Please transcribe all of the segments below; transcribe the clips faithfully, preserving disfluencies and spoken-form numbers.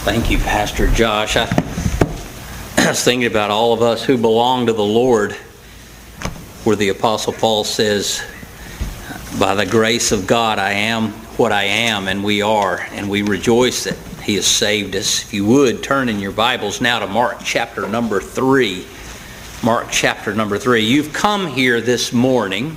Thank you, Pastor Josh. I, I was thinking about all of us who belong to the Lord, where the Apostle Paul says, by the grace of God, I am what I am, and we are, and we rejoice that He has saved us. If you would, turn in your Bibles now to Mark chapter number three. Mark chapter number three. You've come here this morning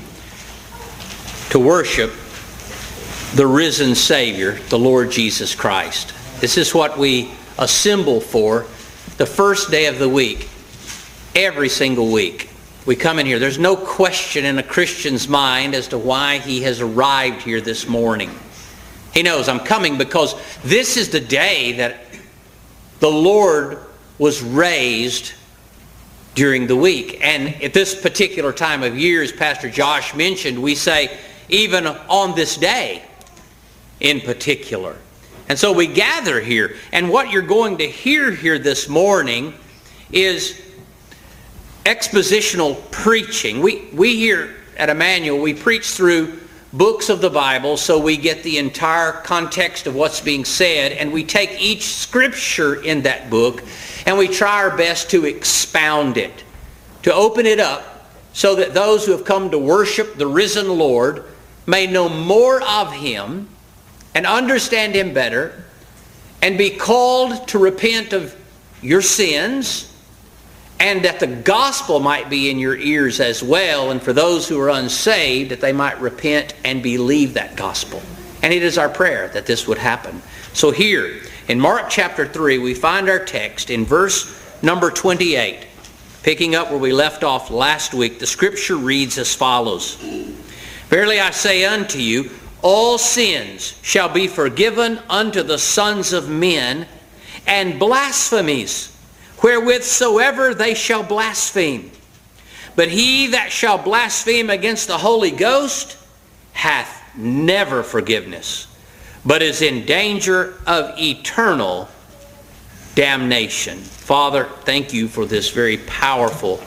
to worship the risen Savior, the Lord Jesus Christ. This is what we assemble for the first day of the week, every single week. We come in here. There's no question in a Christian's mind as to why he has arrived here this morning. He knows, I'm coming because this is the day that the Lord was raised during the week. And at this particular time of year, as Pastor Josh mentioned, we say, even on this day in particular. And so we gather here. And what you're going to hear here this morning is expositional preaching. We, we here at Emmanuel, we preach through books of the Bible so we get the entire context of what's being said, and we take each scripture in that book and we try our best to expound it, to open it up so that those who have come to worship the risen Lord may know more of Him and understand Him better and be called to repent of your sins, and that the gospel might be in your ears as well, and for those who are unsaved, that they might repent and believe that gospel. And it is our prayer that this would happen. So here, in Mark chapter three, we find our text in verse number twenty-eight. Picking up where we left off last week, the scripture reads as follows. Verily I say unto you, all sins shall be forgiven unto the sons of men, and blasphemies wherewith soever they shall blaspheme. But he that shall blaspheme against the Holy Ghost hath never forgiveness, but is in danger of eternal damnation. Father, thank you for this very powerful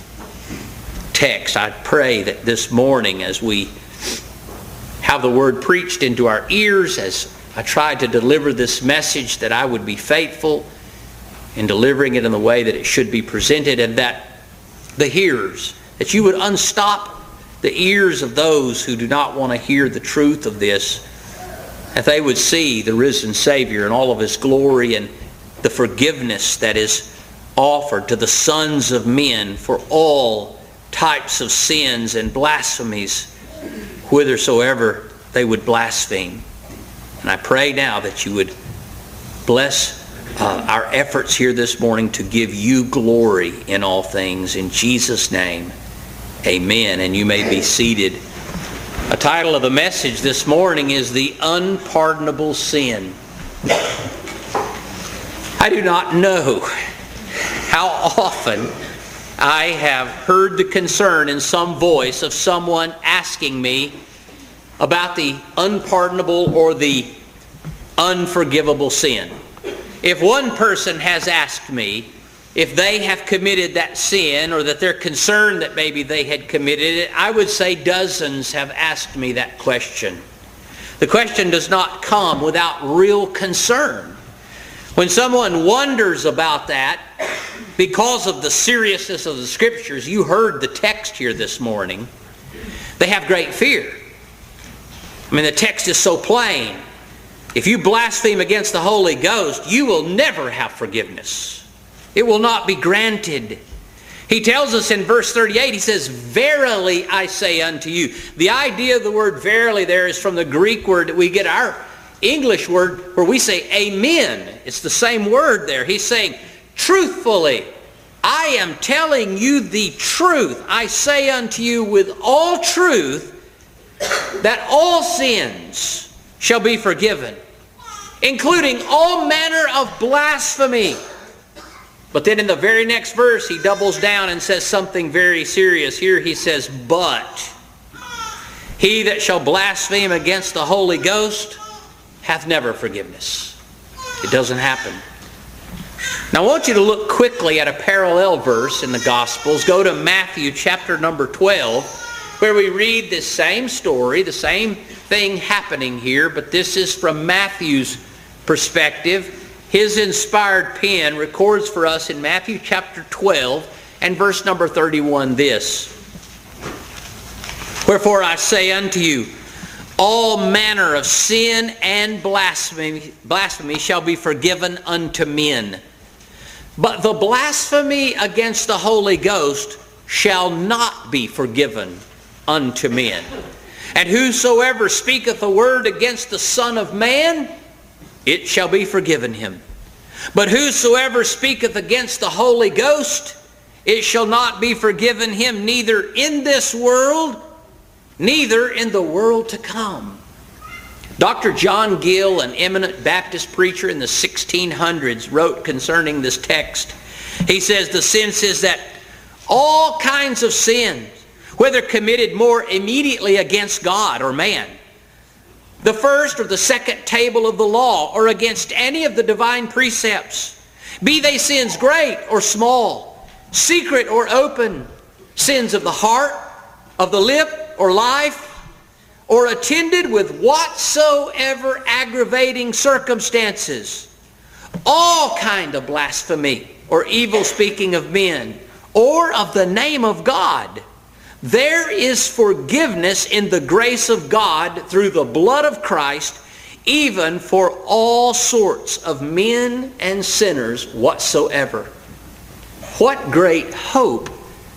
text. I pray that this morning, as we have the word preached into our ears, as I tried to deliver this message, that I would be faithful in delivering it in the way that it should be presented, and that the hearers, that you would unstop the ears of those who do not want to hear the truth of this, that they would see the risen Savior and all of His glory and the forgiveness that is offered to the sons of men for all types of sins and blasphemies, whithersoever they would blaspheme. And I pray now that you would bless Uh, our efforts here this morning to give you glory in all things. In Jesus' name, amen. And you may be seated. The title of the message this morning is The Unpardonable Sin. I do not know how often I have heard the concern in some voice of someone asking me about the unpardonable or the unforgivable sin. If one person has asked me if they have committed that sin, or that they're concerned that maybe they had committed it, I would say dozens have asked me that question. The question does not come without real concern. When someone wonders about that, because of the seriousness of the Scriptures, you heard the text here this morning, they have great fear. I mean, the text is so plain. If you blaspheme against the Holy Ghost, you will never have forgiveness. It will not be granted. He tells us in verse thirty-eight, he says, verily I say unto you. The idea of the word verily there is from the Greek word that we get our English word where we say amen. It's the same word there. He's saying, truthfully, I am telling you the truth. I say unto you with all truth that all sins shall be forgiven, including all manner of blasphemy. But then in the very next verse, he doubles down and says something very serious. Here he says, but he that shall blaspheme against the Holy Ghost hath never forgiveness. It doesn't happen. Now I want you to look quickly at a parallel verse in the Gospels. Go to Matthew chapter number twelve, where we read this same story, the same thing happening here, but this is from Matthew's perspective. his inspired pen records for us in Matthew chapter twelve and verse number thirty-one this. Wherefore I say unto you, all manner of sin and blasphemy, blasphemy shall be forgiven unto men. But the blasphemy against the Holy Ghost shall not be forgiven unto men. And whosoever speaketh a word against the Son of Man, it shall be forgiven him. But whosoever speaketh against the Holy Ghost, it shall not be forgiven him, neither in this world, neither in the world to come. Doctor John Gill, an eminent Baptist preacher in the sixteen hundreds, wrote concerning this text. He says the sense is that all kinds of sins, whether committed more immediately against God or man, the first or the second table of the law, or against any of the divine precepts, be they sins great or small, secret or open, sins of the heart, of the lip or life, or attended with whatsoever aggravating circumstances, all kind of blasphemy or evil speaking of men or of the name of God, there is forgiveness in the grace of God through the blood of Christ, even for all sorts of men and sinners whatsoever. What great hope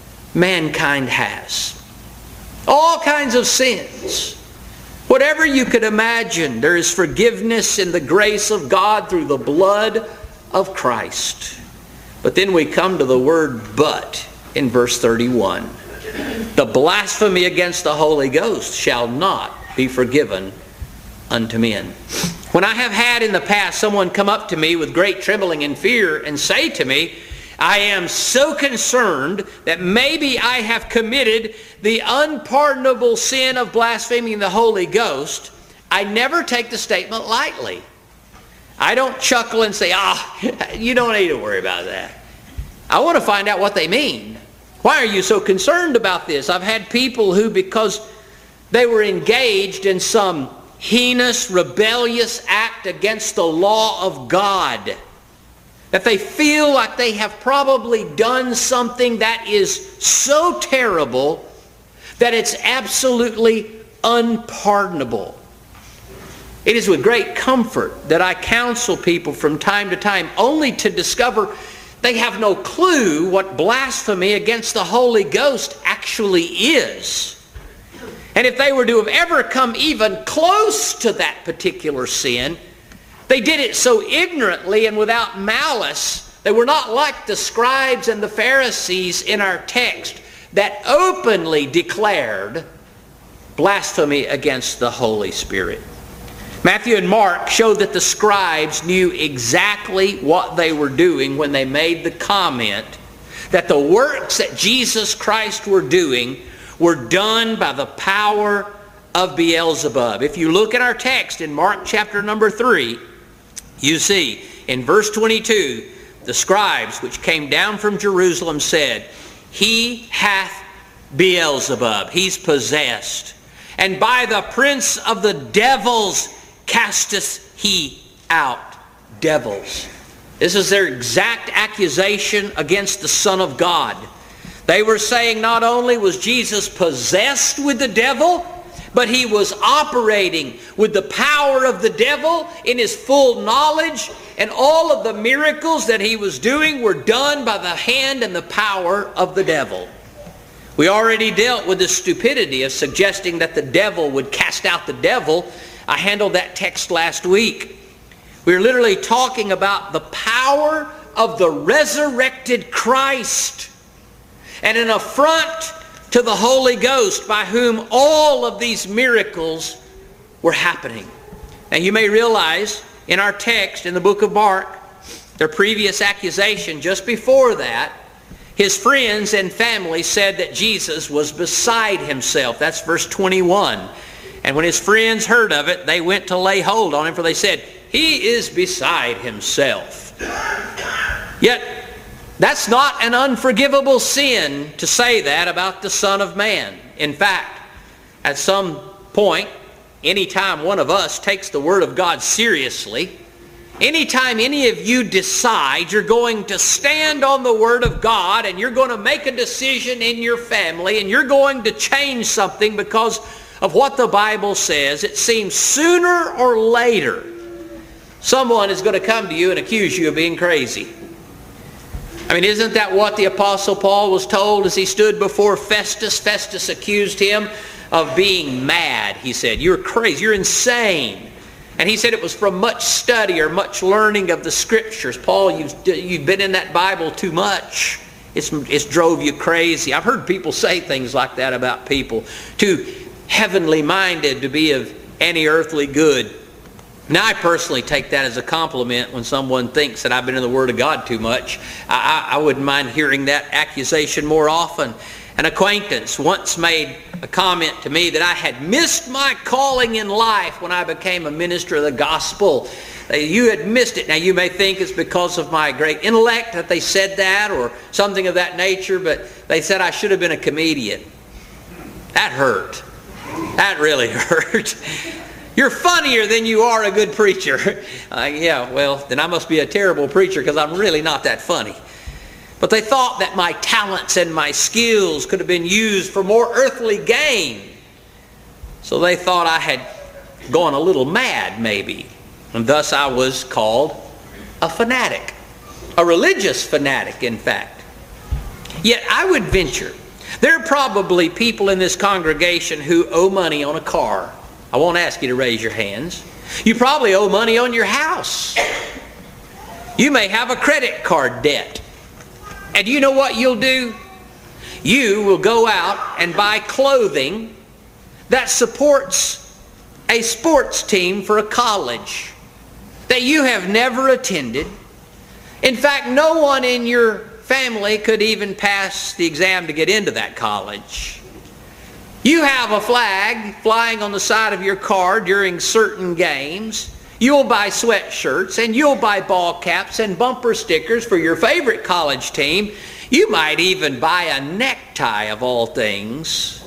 mankind has. All kinds of sins. Whatever you could imagine, there is forgiveness in the grace of God through the blood of Christ. But then we come to the word but in verse thirty-one. The blasphemy against the Holy Ghost shall not be forgiven unto men. When I have had in the past someone come up to me with great trembling and fear and say to me, I am so concerned that maybe I have committed the unpardonable sin of blaspheming the Holy Ghost, I never take the statement lightly. I don't chuckle and say, ah, you don't need to worry about that. I want to find out what they mean. Why are you so concerned about this? I've had people who, because they were engaged in some heinous, rebellious act against the law of God, that they feel like they have probably done something that is so terrible that it's absolutely unpardonable. It is with great comfort that I counsel people from time to time, only to discover they have no clue what blasphemy against the Holy Ghost actually is. And if they were to have ever come even close to that particular sin, they did it so ignorantly and without malice. They were not like the scribes and the Pharisees in our text that openly declared blasphemy against the Holy Spirit. Matthew and Mark show that the scribes knew exactly what they were doing when they made the comment that the works that Jesus Christ were doing were done by the power of Beelzebub. If you look at our text in Mark chapter number three, you see in verse twenty-two, the scribes which came down from Jerusalem said, He hath Beelzebub, he's possessed, and by the prince of the devils casteth he out devils. This is their exact accusation against the Son of God. They were saying not only was Jesus possessed with the devil, but he was operating with the power of the devil in his full knowledge, and all of the miracles that he was doing were done by the hand and the power of the devil. We already dealt with the stupidity of suggesting that the devil would cast out the devil. I handled that text last week. We were literally talking about the power of the resurrected Christ and an affront to the Holy Ghost by whom all of these miracles were happening. Now you may realize in our text in the book of Mark, their previous accusation just before that, his friends and family said that Jesus was beside himself. That's verse twenty-one. And when his friends heard of it, they went to lay hold on him, for they said, He is beside himself. Yet, that's not an unforgivable sin to say that about the Son of Man. In fact, at some point, anytime one of us takes the Word of God seriously, Anytime any of you decide you're going to stand on the Word of God and you're going to make a decision in your family and you're going to change something because of what the Bible says, it seems sooner or later someone is going to come to you and accuse you of being crazy. I mean, isn't that what the Apostle Paul was told as he stood before Festus? Festus accused him of being mad. He said, "You're crazy, you're insane." And he said it was from much study or much learning of the Scriptures. Paul, you've, you've been in that Bible too much. It's, it's drove you crazy. I've heard people say things like that about people. Too heavenly minded to be of any earthly good. Now, I personally take that as a compliment when someone thinks that I've been in the Word of God too much. I, I, I wouldn't mind hearing that accusation more often. An acquaintance once made a comment to me that I had missed my calling in life when I became a minister of the gospel. You had missed it. Now, you may think it's because of my great intellect that they said that or something of that nature, but they said I should have been a comedian. That hurt. That really hurt. You're funnier than you are a good preacher. Uh, yeah, well, then I must be a terrible preacher because I'm really not that funny. But they thought that my talents and my skills could have been used for more earthly gain. So they thought I had gone a little mad, maybe. And thus I was called a fanatic. A religious fanatic, in fact. Yet I would venture, there are probably people in this congregation who owe money on a car. I won't ask you to raise your hands. You probably owe money on your house. You may have a credit card debt. And you know what you'll do? You will go out and buy clothing that supports a sports team for a college that you have never attended. In fact, no one in your family could even pass the exam to get into that college. You have a flag flying on the side of your car during certain games. You'll buy sweatshirts and you'll buy ball caps and bumper stickers for your favorite college team. You might even buy a necktie of all things.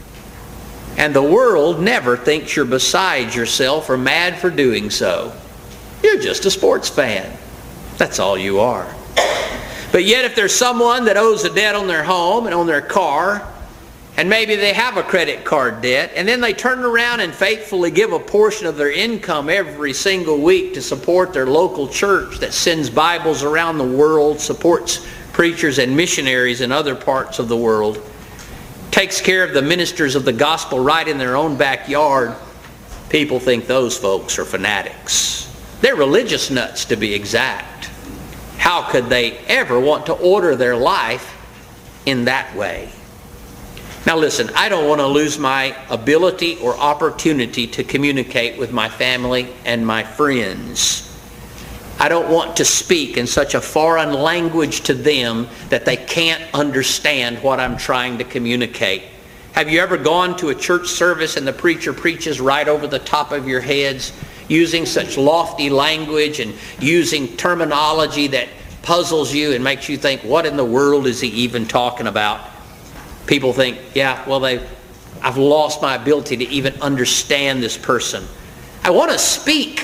And the world never thinks you're beside yourself or mad for doing so. You're just a sports fan. That's all you are. But yet if there's someone that owes a debt on their home and on their car, and maybe they have a credit card debt, and then they turn around and faithfully give a portion of their income every single week to support their local church that sends Bibles around the world, supports preachers and missionaries in other parts of the world, takes care of the ministers of the gospel right in their own backyard, people think those folks are fanatics. They're religious nuts, to be exact. How could they ever want to order their life in that way? Now listen, I don't want to lose my ability or opportunity to communicate with my family and my friends. I don't want to speak in such a foreign language to them that they can't understand what I'm trying to communicate. Have you ever gone to a church service and the preacher preaches right over the top of your heads, using such lofty language and using terminology that puzzles you and makes you think, what in the world is he even talking about? People think, yeah, well, they, I've lost my ability to even understand this person. I want to speak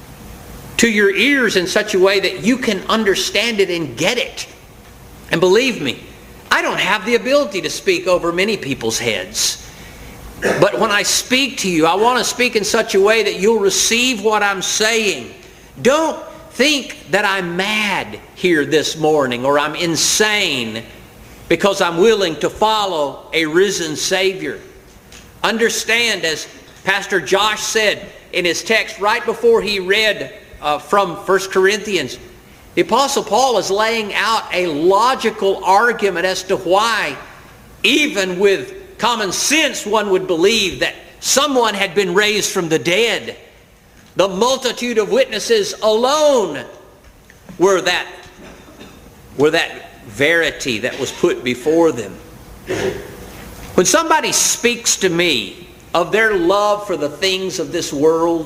to your ears in such a way that you can understand it and get it. And believe me, I don't have the ability to speak over many people's heads. But when I speak to you, I want to speak in such a way that you'll receive what I'm saying. Don't think that I'm mad here this morning or I'm insane because I'm willing to follow a risen Savior. Understand, as Pastor Josh said in his text right before he read uh, from First Corinthians, the Apostle Paul is laying out a logical argument as to why, even with common sense, one would believe that someone had been raised from the dead. The multitude of witnesses alone were that, were that verity that was put before them. When somebody speaks to me of their love for the things of this world,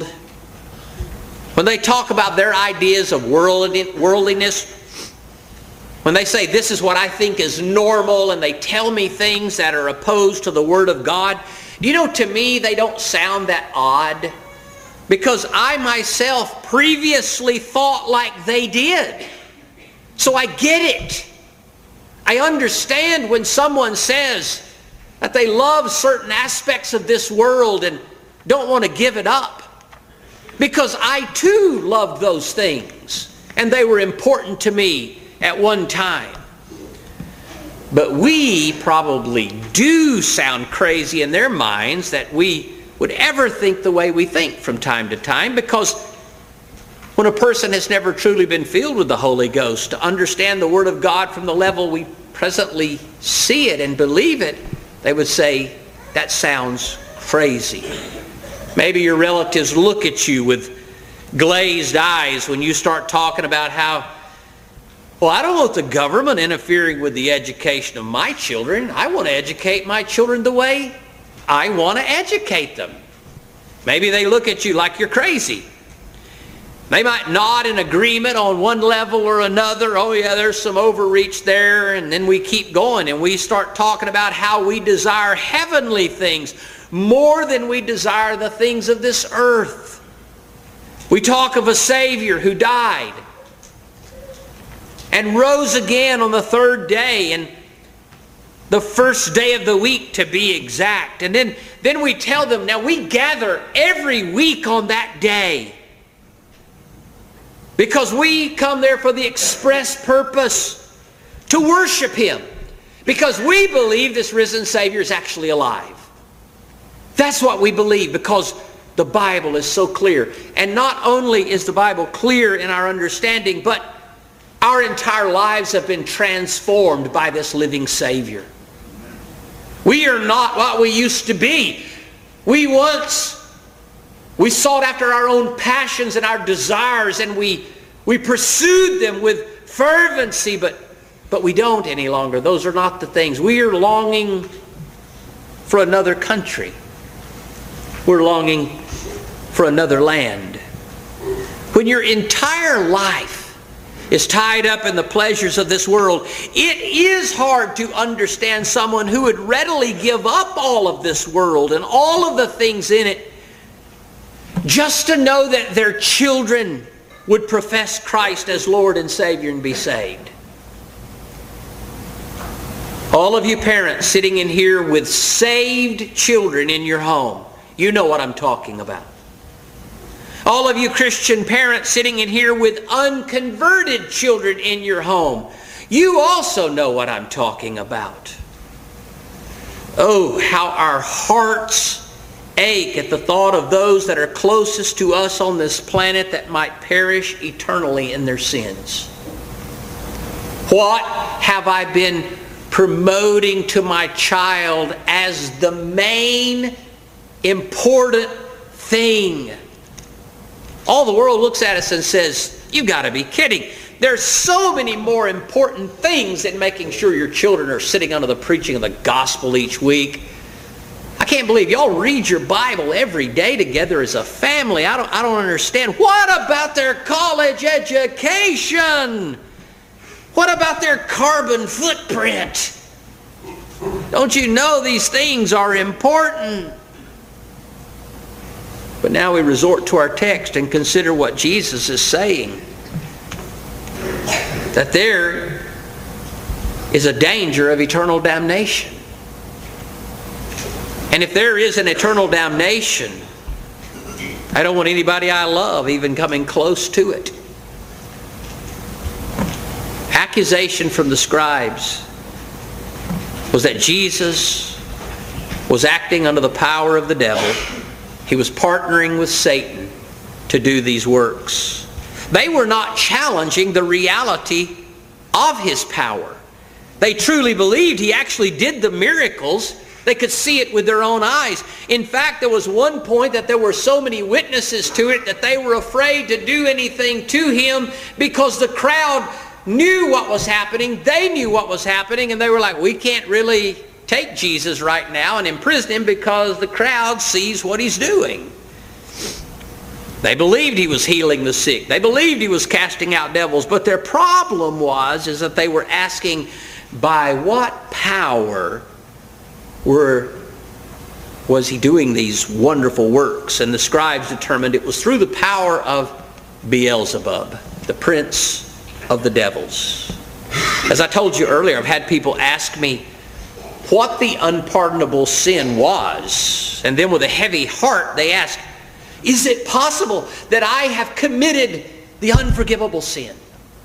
when they talk about their ideas of worldliness, when they say this is what I think is normal and they tell me things that are opposed to the Word of God, do you know, to me they don't sound that odd. because I myself previously thought like they did. So I get it. I understand when someone says that they love certain aspects of this world and don't want to give it up. Because I too loved those things, and they were important to me at one time. But we probably do sound crazy in their minds that we would ever think the way we think from time to time, because when a person has never truly been filled with the Holy Ghost to understand the Word of God from the level we presently see it and believe it, they would say, that sounds crazy. Maybe your relatives look at you with glazed eyes when you start talking about how, well, I don't want the government interfering with the education of my children. I want to educate my children the way I want to educate them. Maybe they look at you like you're crazy. They might nod in agreement on one level or another. Oh yeah, there's some overreach there. And then we keep going and we start talking about how we desire heavenly things more than we desire the things of this earth. We talk of a Savior who died and rose again on the third day, and the first day of the week to be exact. And then, then we tell them, now we gather every week on that day because we come there for the express purpose to worship Him, because we believe this risen Savior is actually alive. That's what we believe, because the Bible is so clear. And not only is the Bible clear in our understanding, but our entire lives have been transformed by this living Savior. We are not what we used to be. We once, we sought after our own passions and our desires, and we, we pursued them with fervency, but, but we don't any longer. Those are not the things. We are longing for another country. We're longing for another land. When your entire life is tied up in the pleasures of this world, it is hard to understand someone who would readily give up all of this world and all of the things in it just to know that their children would profess Christ as Lord and Savior and be saved. All of you parents sitting in here with saved children in your home, you know what I'm talking about. All of you Christian parents sitting in here with unconverted children in your home, you also know what I'm talking about. Oh, how our hearts ache at the thought of those that are closest to us on this planet that might perish eternally in their sins. What have I been promoting to my child as the main important thing? All the world looks at us and says, you've got to be kidding. There's so many more important things than making sure your children are sitting under the preaching of the gospel each week. I can't believe y'all read your Bible every day together as a family. I don't, I don't understand. What about their college education? What about their carbon footprint? Don't you know these things are important? But now we resort to our text and consider what Jesus is saying. That there is a danger of eternal damnation. And if there is an eternal damnation, I don't want anybody I love even coming close to it. Accusation from the scribes was that Jesus was acting under the power of the devil. He was partnering with Satan to do these works. They were not challenging the reality of His power. They truly believed He actually did the miracles. They could see it with their own eyes. In fact, there was one point that there were so many witnesses to it that they were afraid to do anything to Him because the crowd knew what was happening. They knew what was happening, and they were like, we can't really take Jesus right now and imprison Him because the crowd sees what He's doing. They believed He was healing the sick. They believed He was casting out devils. But their problem was is that they were asking, by what power were was he doing these wonderful works? And the scribes determined it was through the power of Beelzebub, the prince of the devils. As I told you earlier, I've had people ask me what the unpardonable sin was. And then with a heavy heart they ask, is it possible that I have committed the unforgivable sin?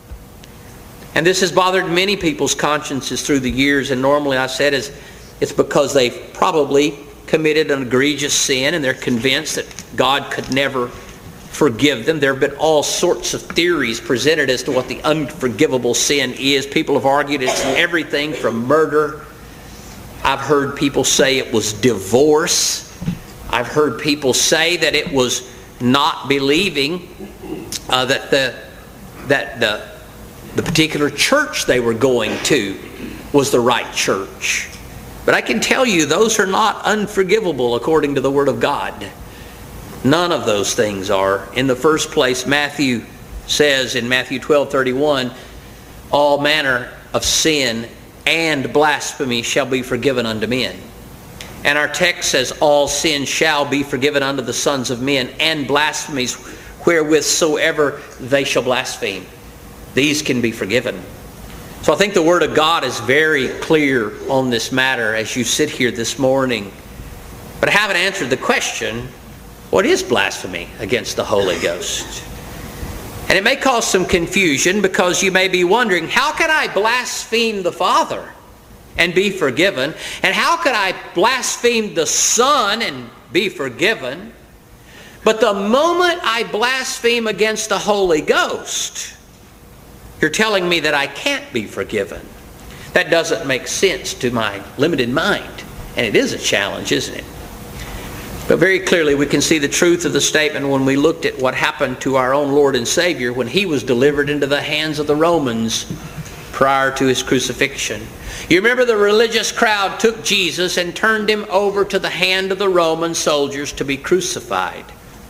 And this has bothered many people's consciences through the years, and normally I said is it's because they've probably committed an egregious sin and they're convinced that God could never forgive them. There have been all sorts of theories presented as to what the unforgivable sin is. People have argued it's everything from murder. I've heard people say it was divorce. I've heard people say that it was not believing uh, that the that the the particular church they were going to was the right church. But I can tell you those are not unforgivable according to the Word of God. None of those things are. In the first place, Matthew says in Matthew twelve thirty-one, all manner of sin and blasphemy shall be forgiven unto men. And our text says, all sin shall be forgiven unto the sons of men, and blasphemies wherewith soever they shall blaspheme. These can be forgiven. So I think the Word of God is very clear on this matter as you sit here this morning. But I haven't answered the question, what is blasphemy against the Holy Ghost? And it may cause some confusion because you may be wondering, how can I blaspheme the Father and be forgiven? And how can I blaspheme the Son and be forgiven? But the moment I blaspheme against the Holy Ghost, you're telling me that I can't be forgiven. That doesn't make sense to my limited mind. And it is a challenge, isn't it? But very clearly we can see the truth of the statement when we looked at what happened to our own Lord and Savior when He was delivered into the hands of the Romans prior to His crucifixion. You remember the religious crowd took Jesus and turned Him over to the hand of the Roman soldiers to be crucified.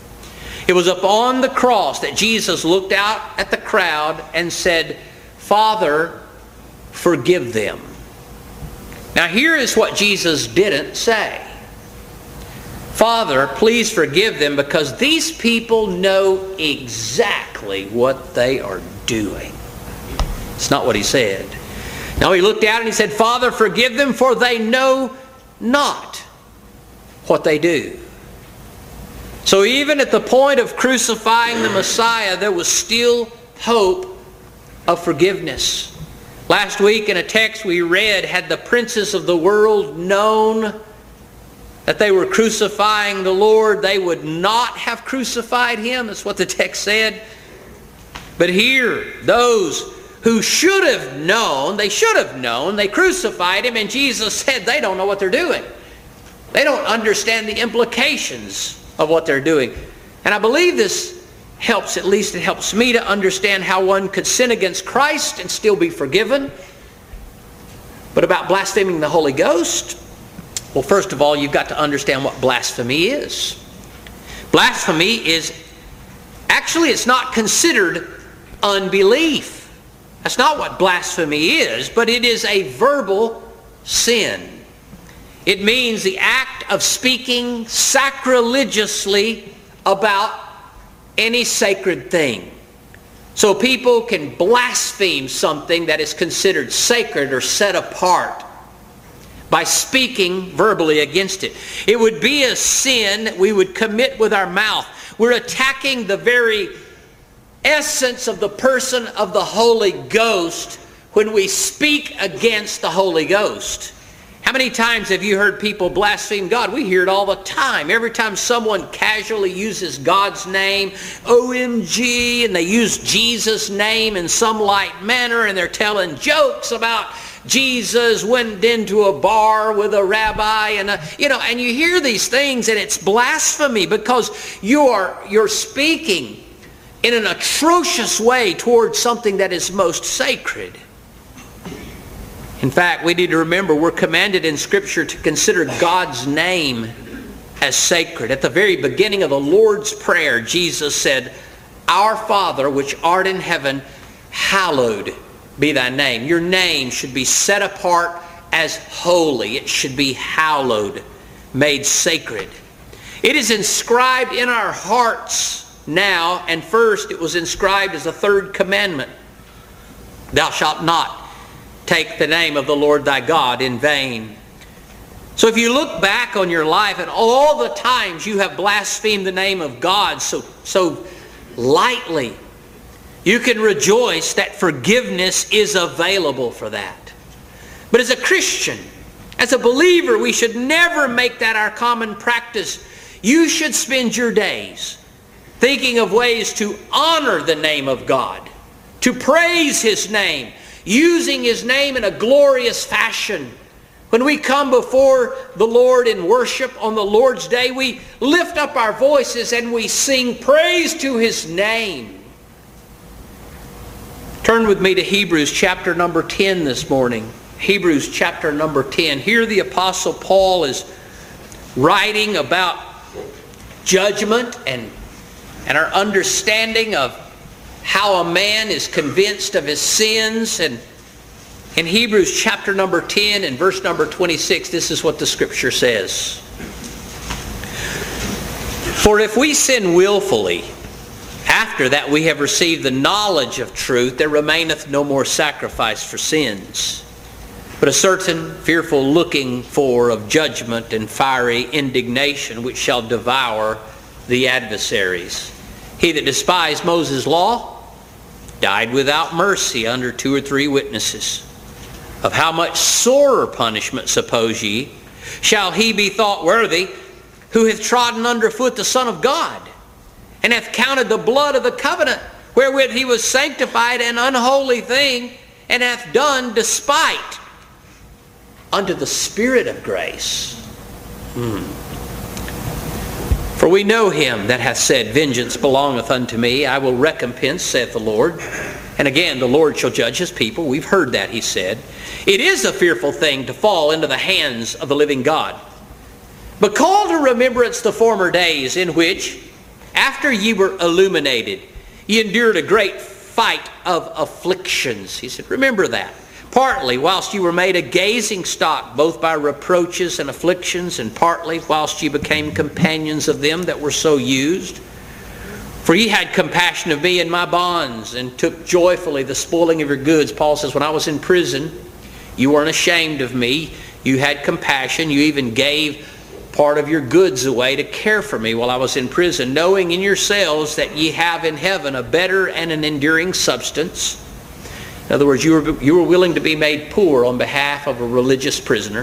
It was upon the cross that Jesus looked out at the crowd and said, Father, forgive them. Now here is what Jesus didn't say. Father, please forgive them because these people know exactly what they are doing. It's not what He said. Now He looked out and He said, Father, forgive them for they know not what they do. So even at the point of crucifying the Messiah, there was still hope of forgiveness. Last week in a text we read, had the princes of the world known that they were crucifying the Lord, they would not have crucified Him. That's what the text said. But here, those who should have known, they should have known, they crucified Him, and Jesus said they don't know what they're doing. They don't understand the implications of what they're doing. And I believe this helps, at least it helps me to understand how one could sin against Christ and still be forgiven. But about blaspheming the Holy Ghost, well, first of all, you've got to understand what blasphemy is. Blasphemy is, actually it's not considered unbelief. That's not what blasphemy is, but it is a verbal sin. It means the act of speaking sacrilegiously about any sacred thing. So people can blaspheme something that is considered sacred or set apart by speaking verbally against it. It would be a sin that we would commit with our mouth. We're attacking the very essence of the person of the Holy Ghost when we speak against the Holy Ghost. How many times have you heard people blaspheme God? We hear it all the time. Every time someone casually uses God's name, O M G, and they use Jesus' name in some light manner, and they're telling jokes about Jesus went into a bar with a rabbi, and a, you know, and you hear these things, and it's blasphemy because you are you're speaking in an atrocious way towards something that is most sacred. In fact, we need to remember we're commanded in Scripture to consider God's name as sacred. At the very beginning of the Lord's Prayer, Jesus said, Our Father, which art in heaven, hallowed be thy name. Your name should be set apart as holy. It should be hallowed made sacred. It is inscribed in our hearts now, and first it was inscribed as a third commandment. Thou shalt not take the name of the Lord thy God in vain. So if you look back on your life and all the times you have blasphemed the name of God so, so lightly, you can rejoice that forgiveness is available for that. But as a Christian, as a believer, we should never make that our common practice. You should spend your days thinking of ways to honor the name of God, to praise His name, using His name in a glorious fashion. When we come before the Lord in worship on the Lord's Day, we lift up our voices and we sing praise to His name. Turn with me to Hebrews chapter number ten this morning. Hebrews chapter number ten. Here the Apostle Paul is writing about judgment and, and our understanding of how a man is convinced of his sins. And in Hebrews chapter number ten and verse number twenty-six, this is what the Scripture says. For if we sin willfully, after that we have received the knowledge of truth, there remaineth no more sacrifice for sins, but a certain fearful looking for of judgment and fiery indignation, which shall devour the adversaries. He that despised Moses' law died without mercy under two or three witnesses. Of how much sorer punishment, suppose ye, shall he be thought worthy, who hath trodden under foot the Son of God, and hath counted the blood of the covenant, wherewith he was sanctified, an unholy thing, and hath done despite unto the Spirit of grace. Hmm. For we know him that hath said, Vengeance belongeth unto me, I will recompense, saith the Lord. And again, the Lord shall judge His people. We've heard that, He said. It is a fearful thing to fall into the hands of the living God. But call to remembrance the former days, in which, after ye were illuminated, ye endured a great fight of afflictions. He said, remember that. Partly whilst you were made a gazing stock, both by reproaches and afflictions, and partly whilst you became companions of them that were so used. For ye had compassion of me in my bonds, and took joyfully the spoiling of your goods. Paul says, when I was in prison, you weren't ashamed of me. You had compassion. You even gave part of your goods away to care for me while I was in prison, knowing in yourselves that ye have in heaven a better and an enduring substance. In other words, you were, you were willing to be made poor on behalf of a religious prisoner.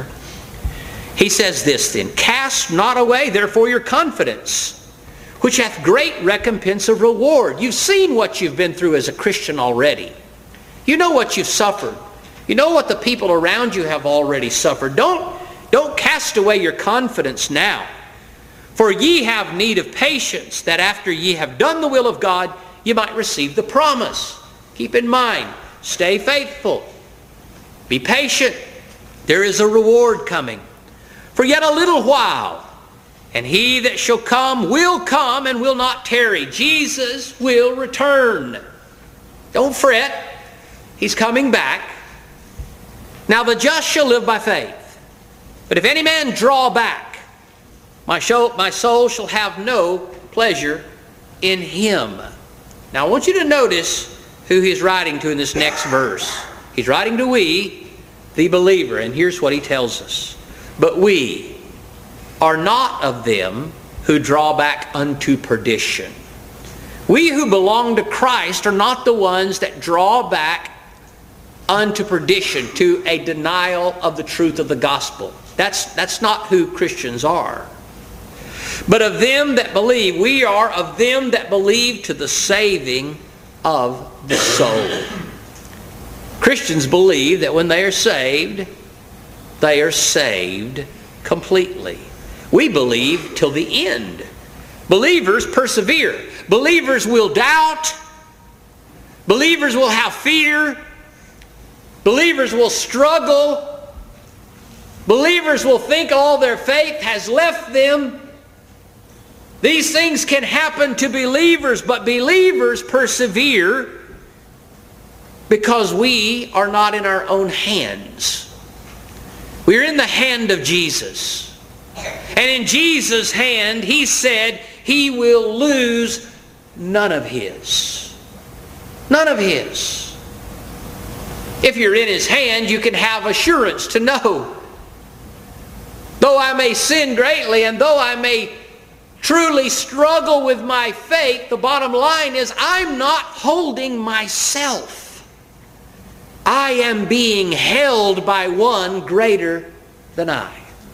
He says this then, cast not away therefore your confidence, which hath great recompense of reward. You've seen what you've been through as a Christian already. You know what you've suffered. You know what the people around you have already suffered. Don't, don't cast away your confidence now. For ye have need of patience, that after ye have done the will of God, ye might receive the promise. Keep in mind, stay faithful. Be patient. There is a reward coming. For yet a little while, and he that shall come will come and will not tarry. Jesus will return. Don't fret. He's coming back. Now the just shall live by faith. But if any man draw back, my soul, my soul shall have no pleasure in him. Now I want you to notice who he's writing to in this next verse. He's writing to we, the believer. And here's what he tells us. But we are not of them who draw back unto perdition. We who belong to Christ are not the ones that draw back unto perdition, to a denial of the truth of the gospel. That's, that's not who Christians are. But of them that believe, we are of them that believe to the saving of the soul. Christians believe that when they are saved, they are saved completely. We believe till the end. Believers persevere. Believers will doubt. Believers will have fear. Believers will struggle. Believers will think all their faith has left them. These things can happen to believers, but believers persevere because we are not in our own hands. We are in the hand of Jesus. And in Jesus' hand, he said he will lose none of his. None of his. If you're in his hand, you can have assurance to know, though I may sin greatly and though I may truly struggle with my faith, the bottom line is I'm not holding myself. I am being held by one greater than I.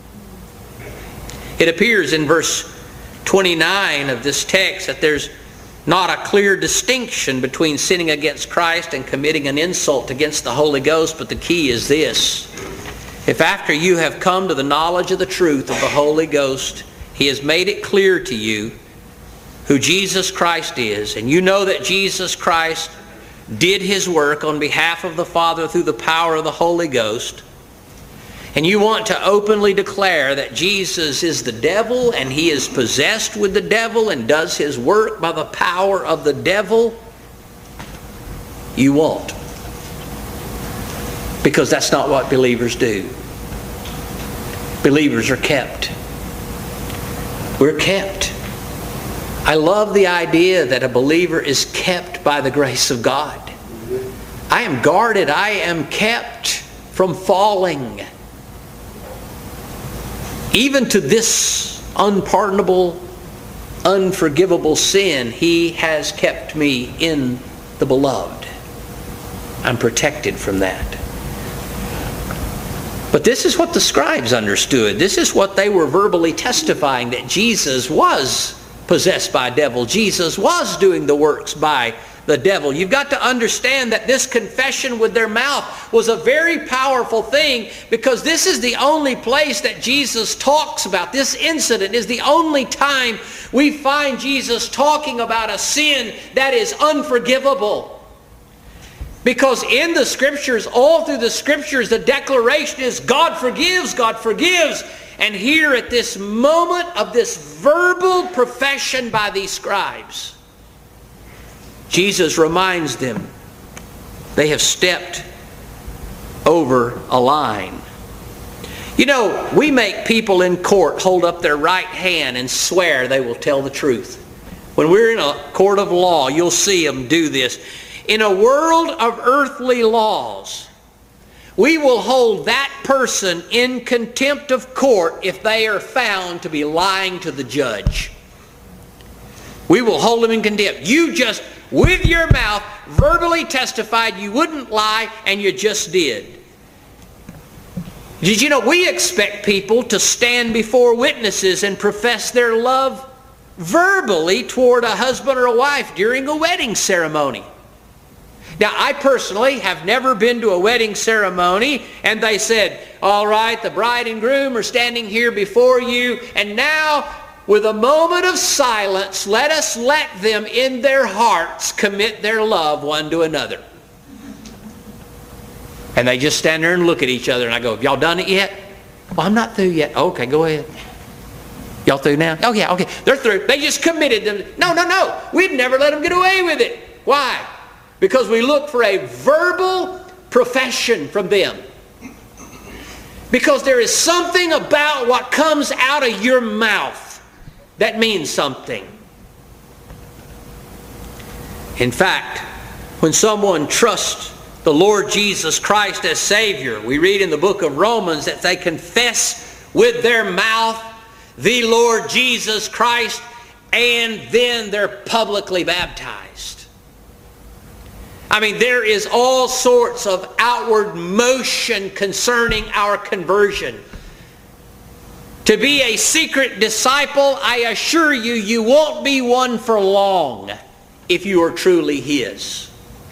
It appears in verse twenty-nine of this text that there's not a clear distinction between sinning against Christ and committing an insult against the Holy Ghost, but the key is this. If after you have come to the knowledge of the truth of the Holy Ghost, he has made it clear to you who Jesus Christ is, and you know that Jesus Christ did his work on behalf of the Father through the power of the Holy Ghost, and you want to openly declare that Jesus is the devil and he is possessed with the devil and does his work by the power of the devil, you won't. Because that's not what believers do. Believers are kept. We're kept. I love the idea that a believer is kept by the grace of God. I am guarded. I am kept from falling. Even to this unpardonable, unforgivable sin, he has kept me in the beloved. I'm protected from that. But this is what the scribes understood. This is what they were verbally testifying, that Jesus was possessed by a devil. Jesus was doing the works by the devil. You've got to understand that this confession with their mouth was a very powerful thing, because this is the only place that Jesus talks about. This incident is the only time we find Jesus talking about a sin that is unforgivable. Because in the Scriptures, all through the Scriptures, the declaration is God forgives, God forgives. And here at this moment of this verbal profession by these scribes, Jesus reminds them they have stepped over a line. You know, we make people in court hold up their right hand and swear they will tell the truth. When we're in a court of law, you'll see them do this. In a world of earthly laws, we will hold that person in contempt of court if they are found to be lying to the judge. We will hold them in contempt. You just, with your mouth, verbally testified you wouldn't lie, and you just did. Did you know we expect people to stand before witnesses and profess their love verbally toward a husband or a wife during a wedding ceremony? Now, I personally have never been to a wedding ceremony and they said, all right, the bride and groom are standing here before you, and now, with a moment of silence, let us let them in their hearts commit their love one to another. And they just stand there and look at each other, and I go, have y'all done it yet? Well, I'm not through yet. Okay, go ahead. Y'all through now? Oh, yeah, okay. They're through. They just committed them. No, no, no. We'd never let them get away with it. Why? Because we look for a verbal profession from them. Because there is something about what comes out of your mouth that means something. In fact, when someone trusts the Lord Jesus Christ as Savior, we read in the book of Romans that they confess with their mouth the Lord Jesus Christ, and then they're publicly baptized. I mean, there is all sorts of outward motion concerning our conversion. To be a secret disciple, I assure you, you won't be one for long if you are truly His.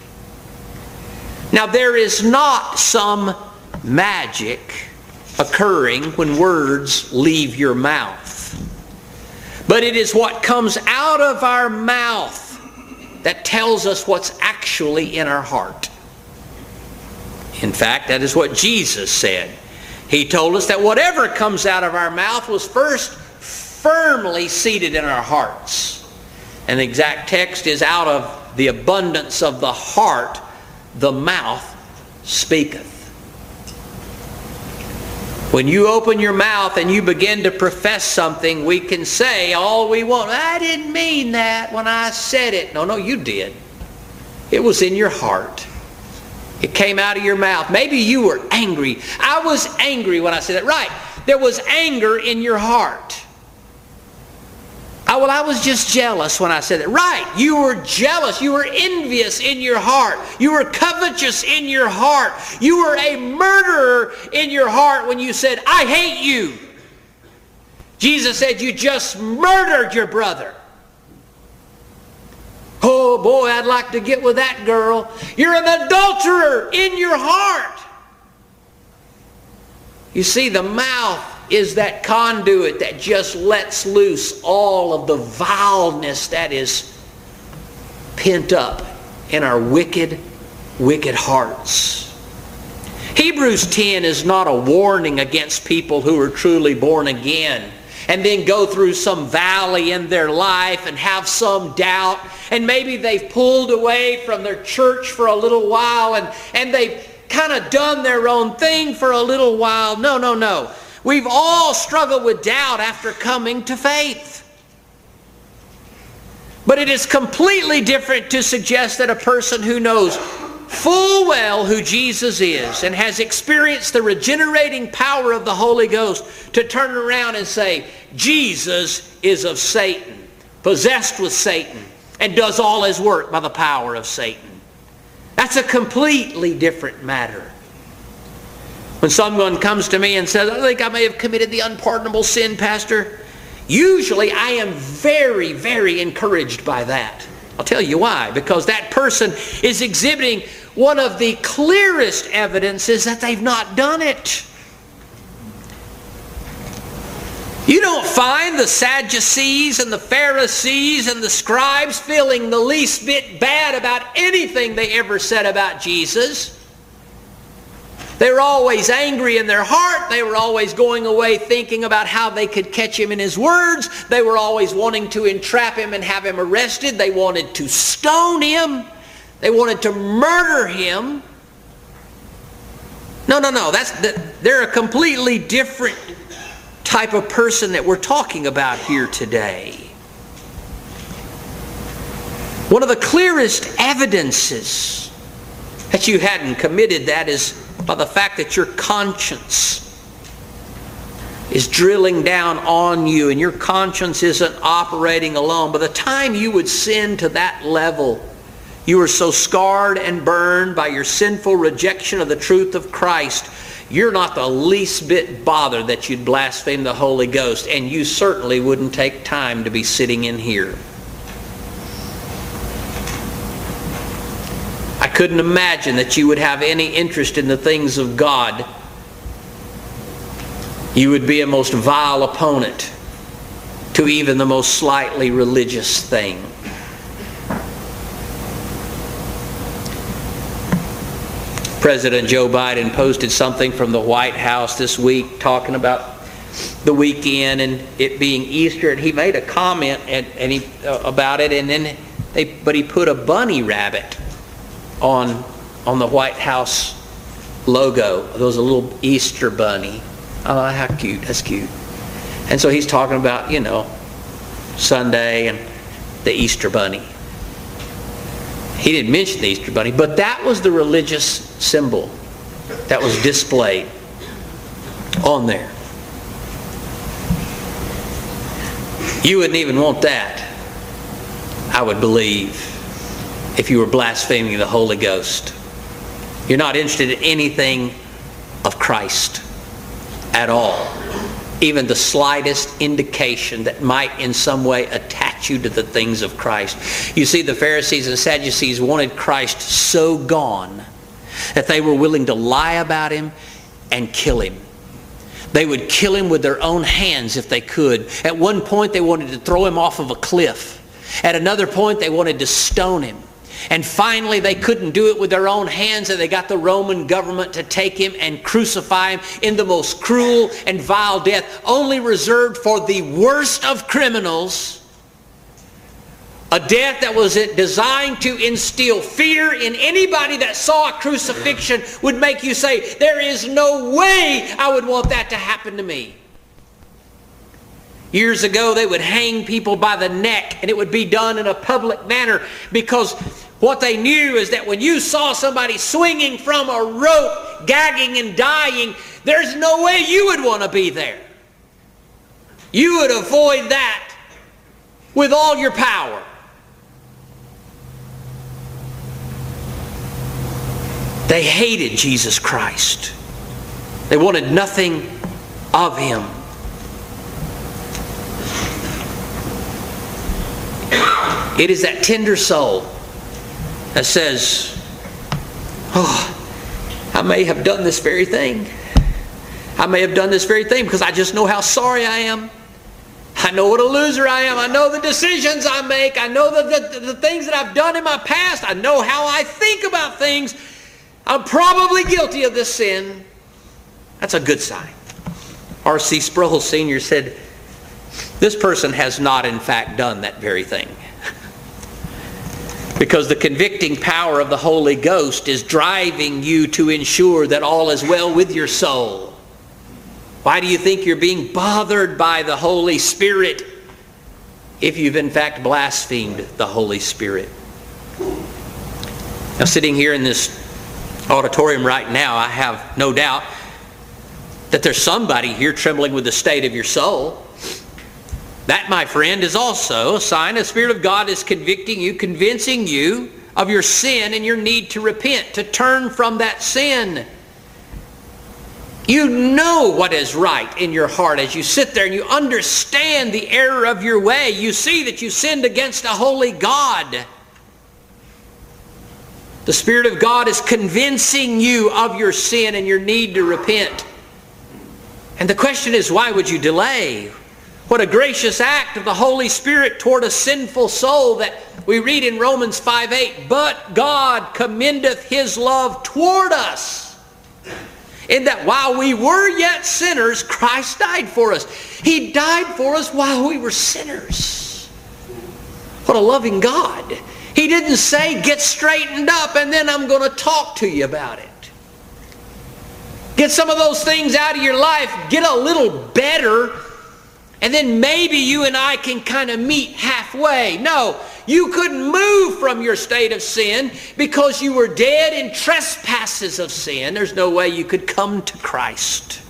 Now, there is not some magic occurring when words leave your mouth, but it is what comes out of our mouth that tells us what's actually in our heart. In fact, that is what Jesus said. He told us that whatever comes out of our mouth was first firmly seated in our hearts. And the exact text is, out of the abundance of the heart, the mouth speaketh. When you open your mouth and you begin to profess something, we can say all we want. I didn't mean that when I said it. No, no, you did. It was in your heart. It came out of your mouth. Maybe you were angry. I was angry when I said it. Right. There was anger in your heart. Oh, well, I was just jealous when I said it. Right. You were jealous. You were envious in your heart. You were covetous in your heart. You were a murderer in your heart when you said, I hate you. Jesus said you just murdered your brother. Oh boy, I'd like to get with that girl. You're an adulterer in your heart. You see, the mouth is that conduit that just lets loose all of the vileness that is pent up in our wicked, wicked hearts. Hebrews ten is not a warning against people who are truly born again and then go through some valley in their life and have some doubt, and maybe they've pulled away from their church for a little while and, and they've kind of done their own thing for a little while. No, no, no. We've all struggled with doubt after coming to faith. But it is completely different to suggest that a person who knows full well who Jesus is and has experienced the regenerating power of the Holy Ghost to turn around and say, Jesus is of Satan, possessed with Satan, and does all his work by the power of Satan. That's a completely different matter. When someone comes to me and says, I think I may have committed the unpardonable sin, Pastor, usually I am very, very encouraged by that. I'll tell you why. Because that person is exhibiting one of the clearest evidences that they've not done it. You don't find the Sadducees and the Pharisees and the scribes feeling the least bit bad about anything they ever said about Jesus. They were always angry in their heart. They were always going away thinking about how they could catch him in his words. They were always wanting to entrap him and have him arrested. They wanted to stone him. They wanted to murder him. No, no, no. That's, they're a completely different type of person that we're talking about here today. One of the clearest evidences that you hadn't committed that is by the fact that your conscience is drilling down on you and your conscience isn't operating alone. By the time you would sin to that level, you were so scarred and burned by your sinful rejection of the truth of Christ, you're not the least bit bothered that you'd blaspheme the Holy Ghost, and you certainly wouldn't take time to be sitting in here. I couldn't imagine that you would have any interest in the things of God. You would be a most vile opponent to even the most slightly religious thing. President Joe Biden posted something from the White House this week talking about the weekend and it being Easter, and he made a comment and, and he, uh, about it, and then they, but he put a bunny rabbit on on the White House logo. There was a little Easter bunny. Oh, how cute! That's cute. And so he's talking about, you know, Sunday and the Easter bunny. He didn't mention the Easter bunny, but that was the religious symbol that was displayed on there. You wouldn't even want that, I would believe, if you were blaspheming the Holy Ghost. You're not interested in anything of Christ at all. Even the slightest indication that might in some way attach you to the things of Christ. You see, the Pharisees and Sadducees wanted Christ so gone that they were willing to lie about him and kill him. They would kill him with their own hands if they could. At one point they wanted to throw him off of a cliff. At another point they wanted to stone him. And finally they couldn't do it with their own hands, and they got the Roman government to take him and crucify him in the most cruel and vile death, only reserved for the worst of criminals, A death that was designed to instill fear in anybody that saw a crucifixion would make you say, there is no way I would want that to happen to me. Years ago, they would hang people by the neck, and it would be done in a public manner because what they knew is that when you saw somebody swinging from a rope, gagging and dying, there's no way you would want to be there. You would avoid that with all your power. They hated Jesus Christ. They wanted nothing of Him. It is that tender soul that says, oh, I may have done this very thing. I may have done this very thing because I just know how sorry I am. I know what a loser I am. I know the decisions I make. I know the, the, the things that I've done in my past. I know how I think about things. I'm probably guilty of this sin. That's a good sign. R C Sproul Senior said, this person has not in fact done that very thing. Because the convicting power of the Holy Ghost is driving you to ensure that all is well with your soul. Why do you think you're being bothered by the Holy Spirit if you've in fact blasphemed the Holy Spirit? Now, sitting here in this auditorium right now, I have no doubt that there's somebody here trembling with the state of your soul. That, my friend, is also a sign the Spirit of God is convicting you, convincing you of your sin and your need to repent, to turn from that sin. You know what is right in your heart as you sit there and you understand the error of your way. You see that you sinned against a holy God. The Spirit of God is convincing you of your sin and your need to repent. And the question is, why would you delay? What a gracious act of the Holy Spirit toward a sinful soul that we read in Romans five eight. But God commendeth His love toward us, in that while we were yet sinners, Christ died for us. He died for us while we were sinners. What a loving God. He didn't say, get straightened up and then I'm going to talk to you about it. Get some of those things out of your life. Get a little better. And then maybe you and I can kind of meet halfway. No, you couldn't move from your state of sin because you were dead in trespasses of sin. There's no way you could come to Christ.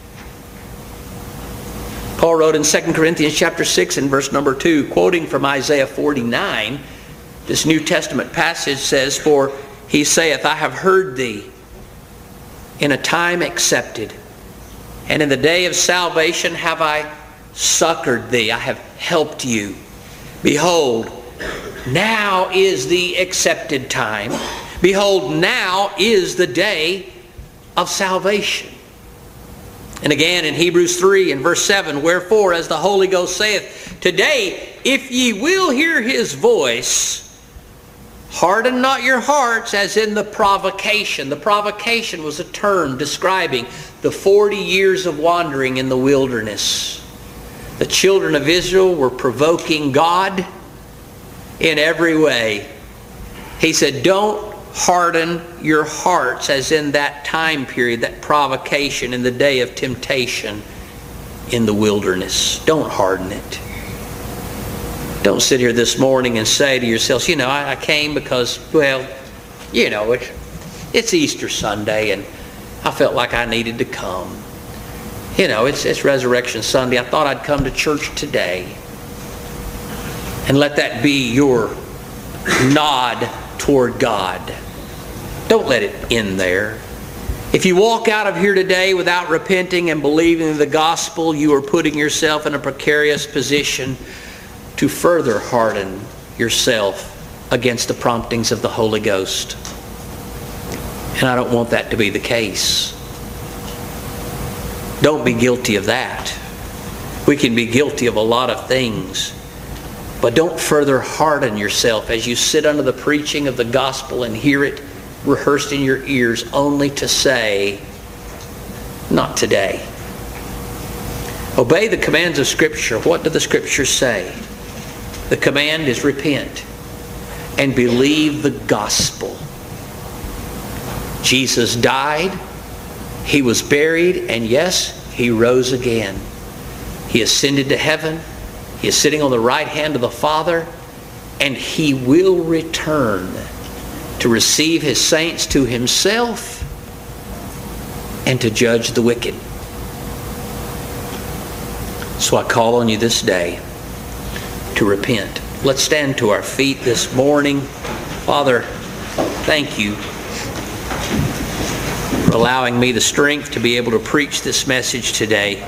Paul wrote in Second Corinthians chapter six and verse number two, quoting from Isaiah forty-nine, this New Testament passage says, for he saith, I have heard thee in a time accepted, and in the day of salvation have I succored thee. I have helped you. Behold, now is the accepted time. Behold, now is the day of salvation. And again in Hebrews three and verse seven, wherefore, as the Holy Ghost saith, today, if ye will hear His voice, harden not your hearts as in the provocation. The provocation was a term describing the forty years of wandering in the wilderness. The children of Israel were provoking God in every way. He said, don't harden your hearts as in that time period, that provocation in the day of temptation in the wilderness. Don't harden it. Don't sit here this morning and say to yourselves, you know, I, I came because, well, you know, it, it's Easter Sunday and I felt like I needed to come. You know, it's, it's Resurrection Sunday. I thought I'd come to church today. And let that be your nod toward God. Don't let it end there. If you walk out of here today without repenting and believing the gospel, you are putting yourself in a precarious position to further harden yourself against the promptings of the Holy Ghost. And I don't want that to be the case. Don't be guilty of that. We can be guilty of a lot of things. But don't further harden yourself as you sit under the preaching of the gospel and hear it rehearsed in your ears only to say, not today. Obey the commands of Scripture. What do the Scriptures say? The command is repent and believe the gospel. Jesus died, He was buried, and yes, He rose again. He ascended to heaven. He is sitting on the right hand of the Father, and He will return to receive His saints to Himself and to judge the wicked. So I call on you this day to repent. Let's stand to our feet this morning. Father, thank you for allowing me the strength to be able to preach this message today.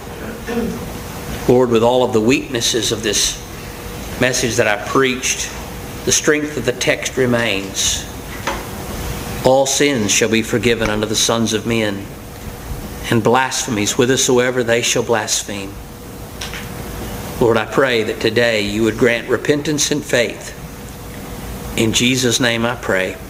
Lord, with all of the weaknesses of this message that I preached, the strength of the text remains. All sins shall be forgiven unto the sons of men, and blasphemies whithersoever they shall blaspheme. Lord, I pray that today you would grant repentance and faith. In Jesus' name I pray.